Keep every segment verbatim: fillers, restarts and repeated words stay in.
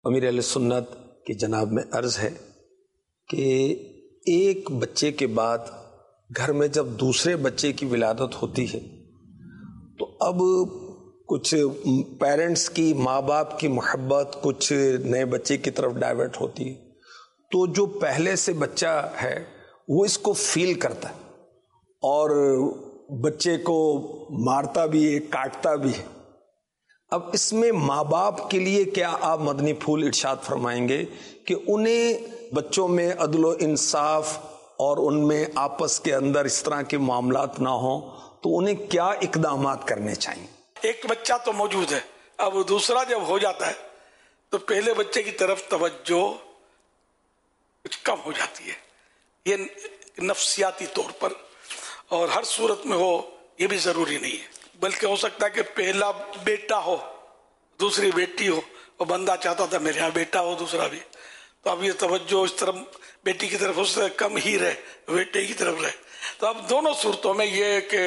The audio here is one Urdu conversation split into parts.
امیر اہل سنت کی جناب میں عرض ہے کہ ایک بچے کے بعد گھر میں جب دوسرے بچے کی ولادت ہوتی ہے تو اب کچھ پیرنٹس کی، ماں باپ کی محبت کچھ نئے بچے کی طرف ڈائیورٹ ہوتی ہے، تو جو پہلے سے بچہ ہے وہ اس کو فیل کرتا ہے اور بچے کو مارتا بھی ہے، کاٹتا بھی ہے۔ اب اس میں ماں باپ کے لیے کیا آپ مدنی پھول ارشاد فرمائیں گے کہ انہیں بچوں میں عدل و انصاف اور ان میں آپس کے اندر اس طرح کے معاملات نہ ہوں تو انہیں کیا اقدامات کرنے چاہیے؟ ایک بچہ تو موجود ہے، اب دوسرا جب ہو جاتا ہے تو پہلے بچے کی طرف توجہ کچھ کم ہو جاتی ہے، یہ نفسیاتی طور پر، اور ہر صورت میں ہو یہ بھی ضروری نہیں ہے، بلکہ ہو سکتا ہے کہ پہلا بیٹا ہو دوسری بیٹی ہو، اور بندہ چاہتا تھا میرے یہاں بیٹا ہو دوسرا بھی، تو اب یہ توجہ اس طرف بیٹی کی طرف اس سے کم ہی رہے، بیٹے کی طرف رہے۔ تو اب دونوں صورتوں میں یہ کہ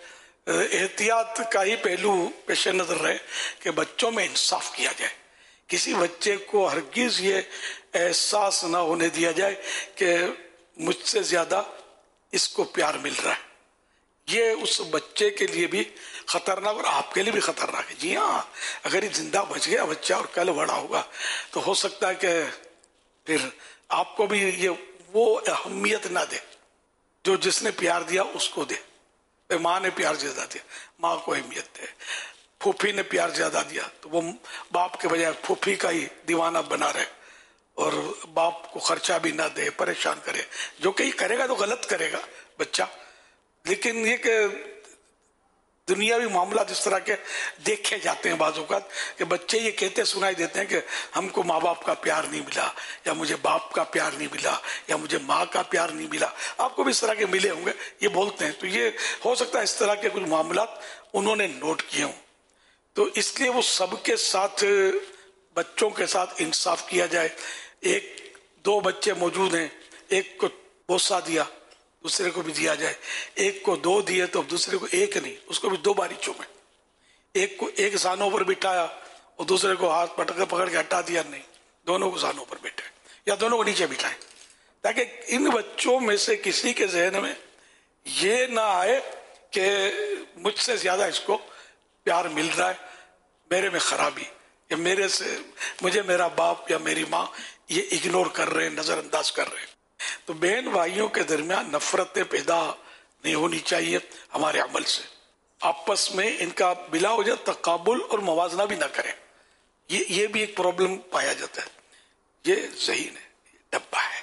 احتیاط کا ہی پہلو پیش نظر رہے کہ بچوں میں انصاف کیا جائے، کسی بچے کو ہرگز یہ احساس نہ ہونے دیا جائے کہ مجھ سے زیادہ اس کو پیار مل رہا ہے، یہ اس بچے کے لیے بھی خطرناک اور آپ کے لیے بھی خطرناک ہے۔ جی ہاں، اگر یہ زندہ بچ گیا بچہ اور کل بڑا ہوگا تو ہو سکتا ہے کہ پھر آپ کو بھی یہ وہ اہمیت نہ دے جو جس نے پیار دیا اس کو دے۔ ماں نے پیار زیادہ دیا، ماں کو اہمیت دے۔ پھوپھی نے پیار زیادہ دیا تو وہ باپ کے بجائے پھوپھی کا ہی دیوانہ بنا رہے، اور باپ کو خرچہ بھی نہ دے، پریشان کرے، جو کہ یہ کرے گا تو غلط کرے گا بچہ۔ لیکن یہ کہ دنیاوی معاملات اس طرح کے دیکھے جاتے ہیں بعض اوقات کہ بچے یہ کہتے سنائی دیتے ہیں کہ ہم کو ماں باپ کا پیار نہیں ملا، یا مجھے باپ کا پیار نہیں ملا، یا مجھے ماں کا پیار نہیں ملا۔ آپ کو بھی اس طرح کے ملے ہوں گے، یہ بولتے ہیں، تو یہ ہو سکتا ہے اس طرح کے کچھ معاملات انہوں نے نوٹ کیے ہوں، تو اس لیے وہ سب کے ساتھ بچوں کے ساتھ انصاف کیا جائے۔ ایک دو بچے موجود ہیں، ایک کو بوسہ دیا دوسرے کو بھی دیا جائے، ایک کو دو دیے تو دوسرے کو ایک نہیں، اس کو بھی دو باری چومے، ایک کو ایک زانوں پر بٹھایا اور دوسرے کو ہاتھ پٹک کے پکڑ کے ہٹا دیا، نہیں، دونوں کو زانوں پر بیٹھے یا دونوں کو نیچے بٹھائیں، تاکہ ان بچوں میں سے کسی کے ذہن میں یہ نہ آئے کہ مجھ سے زیادہ اس کو پیار مل رہا ہے، میرے میں خرابی، یا میرے سے مجھے میرا باپ یا میری ماں یہ اگنور کر رہے ہیں، نظر انداز کر رہے ہیں۔ تو بہن بھائیوں کے درمیان نفرتیں پیدا نہیں ہونی چاہیے ہمارے عمل سے، آپس میں ان کا بلا وجہ تقابل اور موازنہ بھی نہ کریں، یہ یہ بھی ایک پرابلم پایا جاتا ہے۔ یہ ذہین ہے، یہ ڈبہ ہے،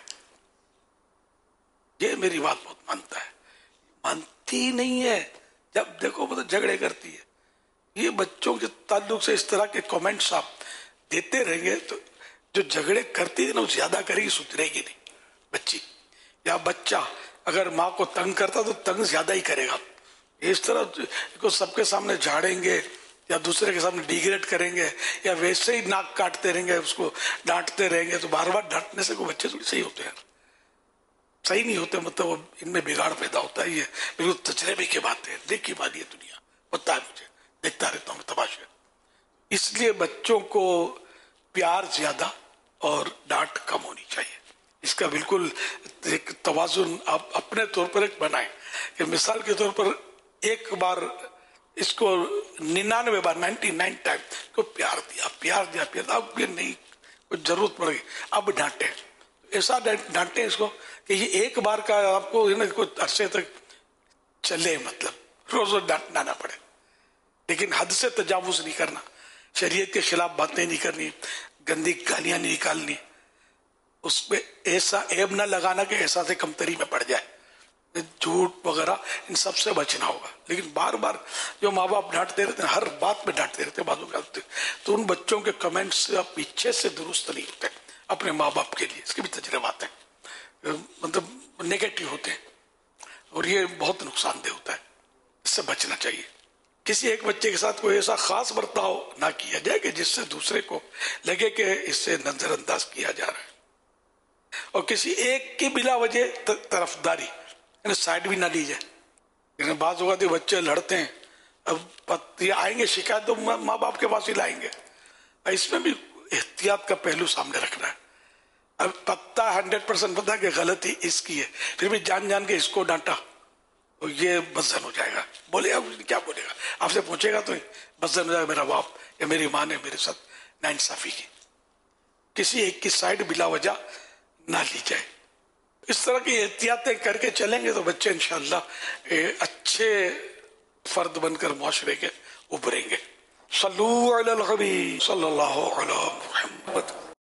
یہ میری بات بہت مانتا ہے، مانتی نہیں ہے، جب دیکھو وہ تو جھگڑے کرتی ہے۔ یہ بچوں کے تعلق سے اس طرح کے کامنٹس آپ دیتے رہیں گے تو جو جھگڑے کرتی ہے نا وہ زیادہ کرے گی، سدھرے گی نہیں بچی، یا بچہ اگر ماں کو تنگ کرتا تو تنگ زیادہ ہی کرے گا۔ اس طرح کو سب کے سامنے جھاڑیں گے یا دوسرے کے سامنے ڈیگریڈ کریں گے یا ویسے ہی ناک کاٹتے رہیں گے، اس کو ڈانٹتے رہیں گے، تو بار بار ڈانٹنے سے کوئی بچے تھوڑی صحیح ہوتے ہیں، صحیح نہیں ہوتے، مطلب ان میں بگاڑ پیدا ہوتا ہے۔ یہ بالکل تجربے کی بات ہے، دیکھی بات، یہ دنیا پتہ ہے مجھے، دیکھتا رہتا ہوں تماشے۔ اس لیے بچوں کو پیار زیادہ اور ڈانٹ کم ہونی چاہیے، اس کا بالکل ایک توازن آپ اپنے طور پر ایک بنائیں کہ مثال کے طور پر ایک بار اس کو ننانوے بار نائنٹی نائن ٹائم کو پیار دیا پیار دیا پیار دیا، اب یہ نہیں کچھ ضرورت پڑ گئی اب ڈانٹے، ایسا ڈانٹے اس کو کہ یہ ایک بار کا آپ کو کچھ عرصے تک چلے، مطلب روز روز ڈانٹنا نہ پڑے، لیکن حد سے تجاوز نہیں کرنا، شریعت کے خلاف باتیں نہیں کرنی، گندی گالیاں نہیں نکالنی، اس پہ ایسا عیب نہ لگانا کہ احساس کمتری میں پڑ جائے، جھوٹ وغیرہ ان سب سے بچنا ہوگا۔ لیکن بار بار جو ماں باپ ڈانٹتے رہتے ہیں، ہر بات میں ڈانٹتے رہتے ہیں، باتوں کرتے، تو ان بچوں کے کمنٹس پیچھے سے درست نہیں ہوتے اپنے ماں باپ کے لیے، اس کے بھی تجربات ہیں، مطلب نیگیٹو ہوتے ہیں اور یہ بہت نقصان دہ ہوتا ہے، اس سے بچنا چاہیے۔ کسی ایک بچے کے ساتھ کوئی ایسا خاص برتاؤ نہ کیا جائے کہ جس سے دوسرے کو لگے کہ اس سے نظر انداز کیا جا رہا ہے، اور کسی ایک کی بلا وجہ طرفداری یعنی سائڈ بھی نہ لی جائے۔ لیکن بعض اوقات یہ بچے لڑتے ہیں، اب یہ آئیں گے شکایت تو ماں باپ کے پاس ہی لائیں گے، اس میں بھی احتیاط کا پہلو سامنے رکھنا ہے. اب پتا ہنڈریڈ پرسینٹ پتا کہ غلطی اس کی ہے، پھر بھی جان جان کے اس کو ڈانٹا تو یہ بدزن ہو جائے گا. بولے گا کیا بولے گا، آپ سے پوچھے گا تو بدزن ہو جائے گا میرا باپ یا میری ماں نے میرے ساتھ ناانصافی کی. کسی ایک کی سائڈ بلا وجہ نہ لی جائے. اس طرح کی احتیاطیں کر کے چلیں گے تو بچے انشاءاللہ اچھے فرد بن کر معاشرے کے ابھریں گے. صلو علی الحبیب صلی اللہ علی محمد.